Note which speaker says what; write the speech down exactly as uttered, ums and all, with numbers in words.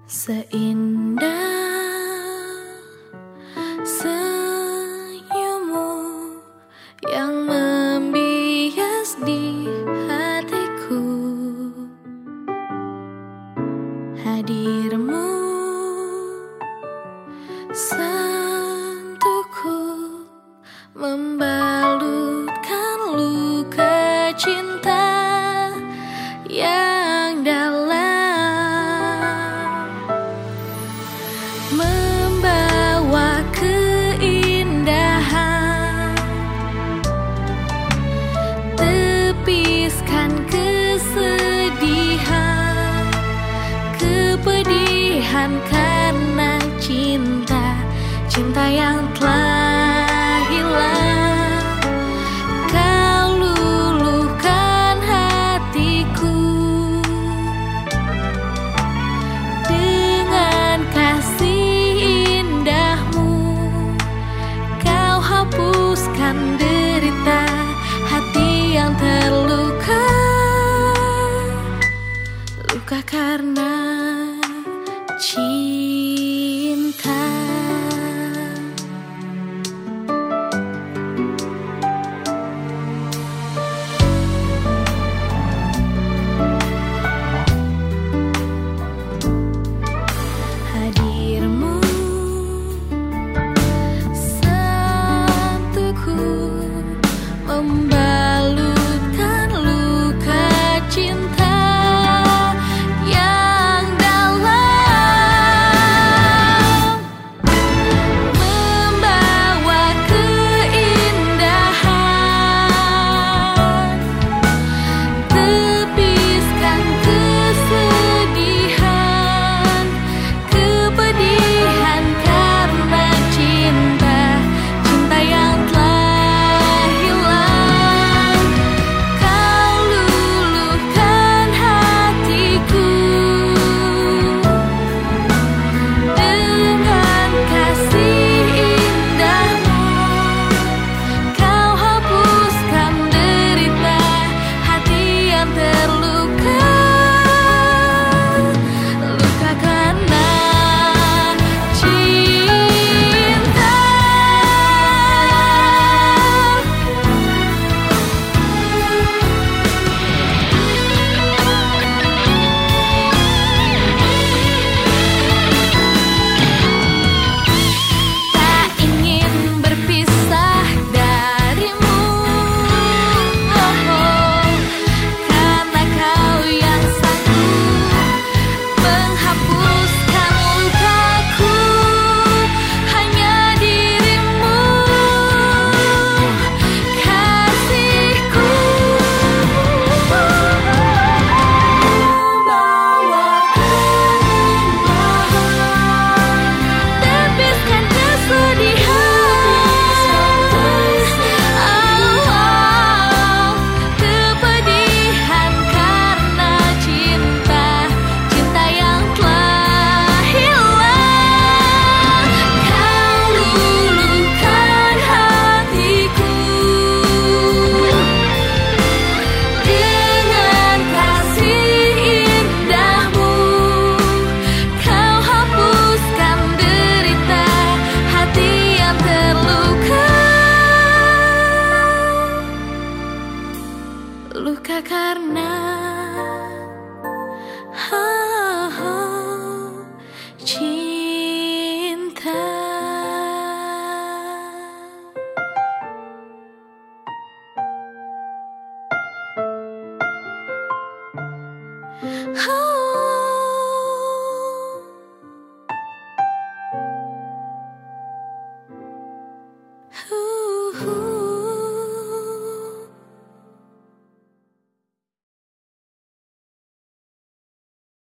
Speaker 1: Seindah senyummu yang membias di hatiku, hadirmu sentuhku membalutkan luka cinta yang dalam, membawa keindahan, tepiskan kesedihan, kepedihan karena cinta, cinta yang telah hilang. Kau luluhkan hatiku dengan kasih indahmu. Kau hapuskan derita hati yang terluka, luka karena cinta. Hadirmu sentuhku membalutkan luka cinta yang dalam, membawa keindahan, tepiskan kesedihan, kepedihan karena cinta, cinta yang telah hilang. Kau luluhkan hatiku dengan kasih indahmu. Kau hapuskan derita hati yang terluka, luka karena cinta. Tak ingin berpisah darimu, oh, oh, karena kau yang sanggup menghapuskan lukaku, hanya dirimu, kasihku. Membawa keindahan, tepiskan kesedihan, oh, oh, kepedihan karena cinta, cinta yang telah hilang. Kau luluhkan hatiku dengan kasih indahmu. Kau hapuskan derita hati yang terluka, luka karena oh, oh, cinta. Oh.